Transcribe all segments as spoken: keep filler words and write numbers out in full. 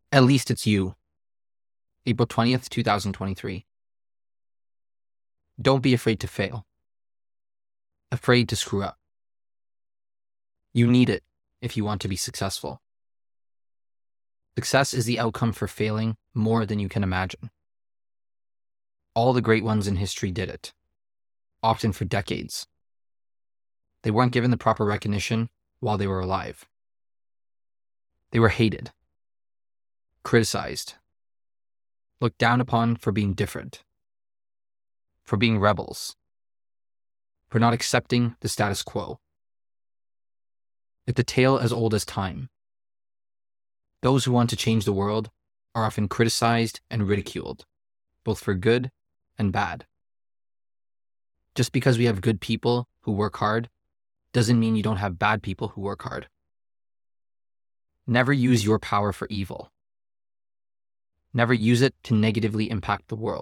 At least it's you. April twentieth, twenty twenty-three. Don't be afraid to fail. Afraid to screw up. You need it if you want to be successful. Success is the outcome for failing more than you can imagine. All the great ones in history did it, often for decades. They weren't given the proper recognition while they were alive. They were hated, criticized, looked down upon for being different, for being rebels, for not accepting the status quo. It's a tale as old as time. Those who want to change the world are often criticized and ridiculed, both for good and bad. Just because we have good people who work hard doesn't mean you don't have bad people who work hard. Never use your power for evil. Never use it to negatively impact the world.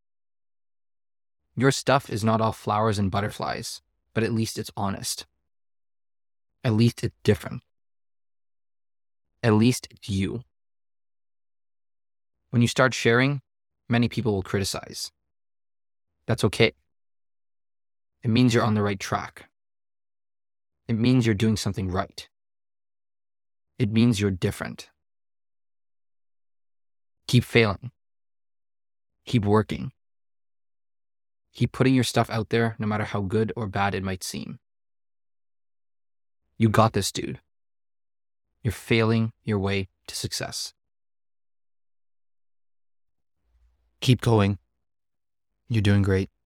Your stuff is not all flowers and butterflies, but at least it's honest. At least it's different. At least it's you. When you start sharing, many people will criticize. That's okay. It means you're on the right track. It means you're doing something right. It means you're different. Keep failing. Keep working. Keep putting your stuff out there no matter how good or bad it might seem. You got this, dude. You're failing your way to success. Keep going. You're doing great.